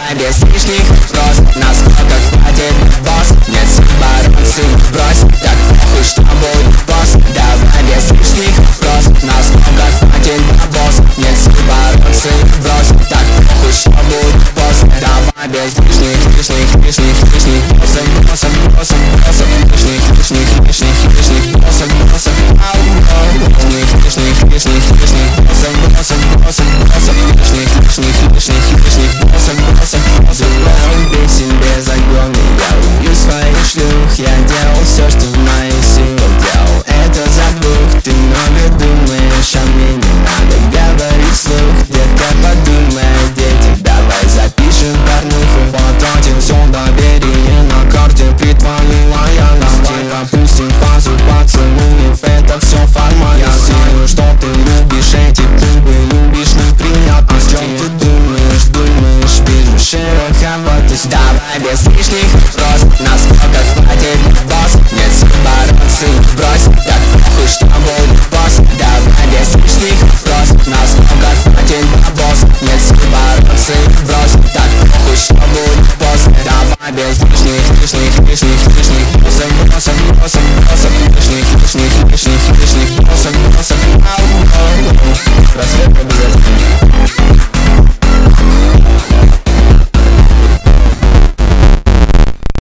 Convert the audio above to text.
Давай без лишних спрос, насколько хватит босс. Нет сил бороться, брось, так похуй, что будет босс. Давай без лишних спрос, насколько хватит босс. Нет сил бороться, брось, так похуй, что будет босс. Давай без лишних боссов, лишних боссов, бесен без огонь. Я убью своих шлюх, я делал все, что в моих силах делал. Это забух, ты много думаешь, а мне не надо говорить вслух. Детка, подумай о детях, давай запишем порнуху. Потратим все доверие на карте при твоей лояльности. Давай опустим фазу поцелуев, это все формально. Я знаю, что ты любишь эти клубы, любишь неприятности. О чем ты думаешь, вижу шероховатость. Давай без лишних спрос, насколько хватит босс. Нет сил бороться, брось, так похуй, что будет босс. Давай без лишних спрос, насколько хватит босс. Нет сил бороться, брось, так похуй, что будет босс. Давай без лишних боссов, лишних